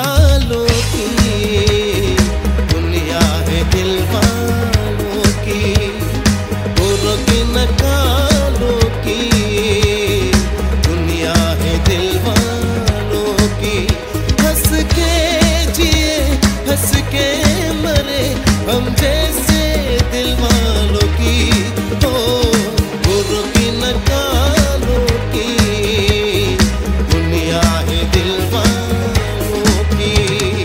कालों की, दुनिया है दिल वालों की, गोरों की न कालों की, दुनिया है दिल वालों की। हंस के जिए हंस के मरे हम जैसे दिल वालों की, हो गोरों की न कालों की, दुनिया है दिल वालों की।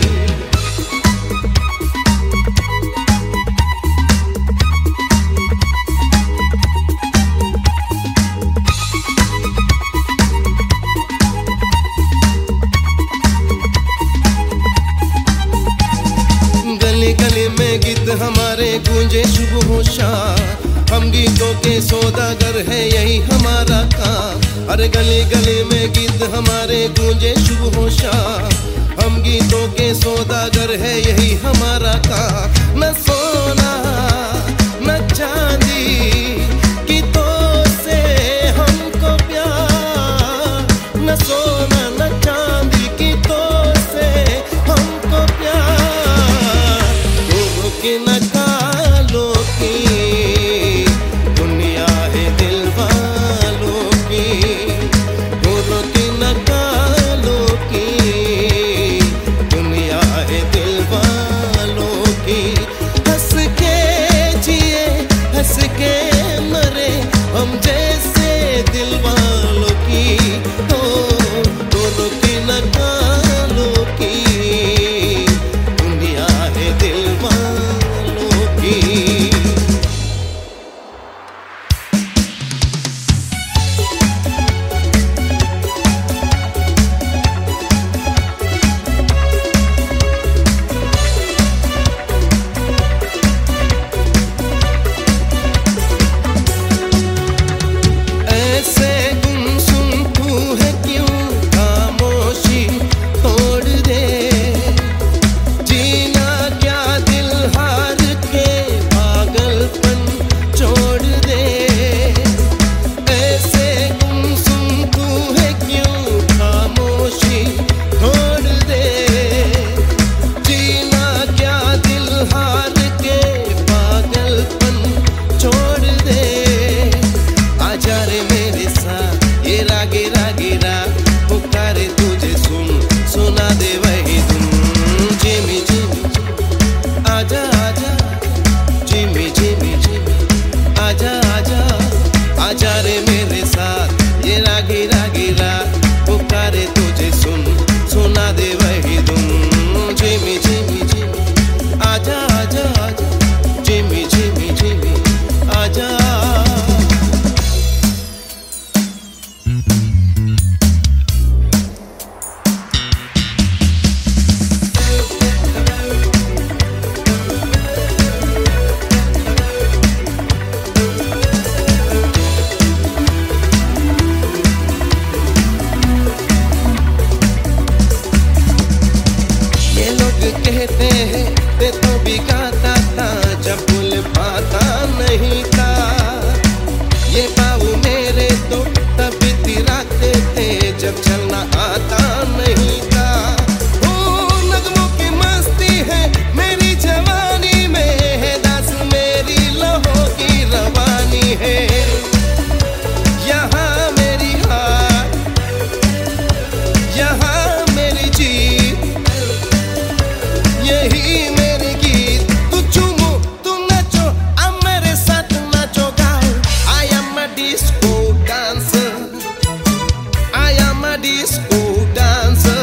गली गली में गीत हमारे गूंजे शुभ हो शाम, हम गीतों के सौदागर है यही हमारा काम। अरे गली गली में गीत हमारे गूंजे शुभ हो शाम, हम गीतों के सौदागर है यही हमारा काम। न सोना न चांदी गीतों से हमको प्यार, न सोना न चांदी गीतों से हमको प्यार, गोरों की न कालों की, दुनिया है दिल वालों की, गोरों की न कालों की, दुनिया है दिल वालों की। हंस के जिए हंस के मरे हम जैसे दिल वालों की, हो गोरों की न कालों की, दुनिया है दिल वालों की। ऐसे गुमसुम तू है क्यों खामोशी तोड़ दे, जीना क्या दिल हार के पागलपन छोड़ दे। ऐसे गुमसुम तू है क्यों खामोशी तोड़ दे, जीना क्या दिल हार के पागलपन छोड़ दे। आजा रे मेरे साथ ये रागे रागे राग पुकारे तुझे सुन, सुना दे वही धुन। जिमी जिमी आजा आजा, जिमी जिमी जिमी आजा आजा, आजा रे मेरे साथ ये रागे रागे राग पुकारे तुझे सुन, सुना दे वही धुन। जिमी जिमी जिमी आजा आजा आजा, जिमी जिमी जिमी आजा। ये लोग कहते हैं ते तो भी गाता था जब भूल पाता नहीं था, ये बाबू मेरे तो तभी तिराते थे जब चलना आता नहीं था। ओ नगमों की मस्ती है मेरी जवानी में, है दास मेरी लहू की रवानी है। यहाँ मेरी हार, यहाँ मेरी जीत, यही मेरे गीत। तू चूमो तू नाचो अब मेरे साथ नाचो गाओ। I am a disco dancer, I am a disco dancer।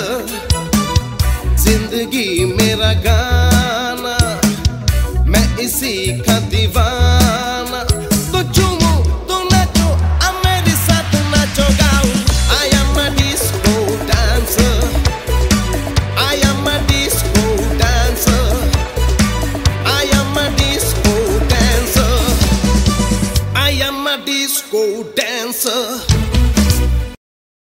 जिंदगी मेरा गाना मैं इसी का दीवाना। तो चूमो तू नाचो अब मेरे साथ नाचो गाओ। I am a disco dancer, I am a disco dancer, I am a disco dancer, I am a disco dancer।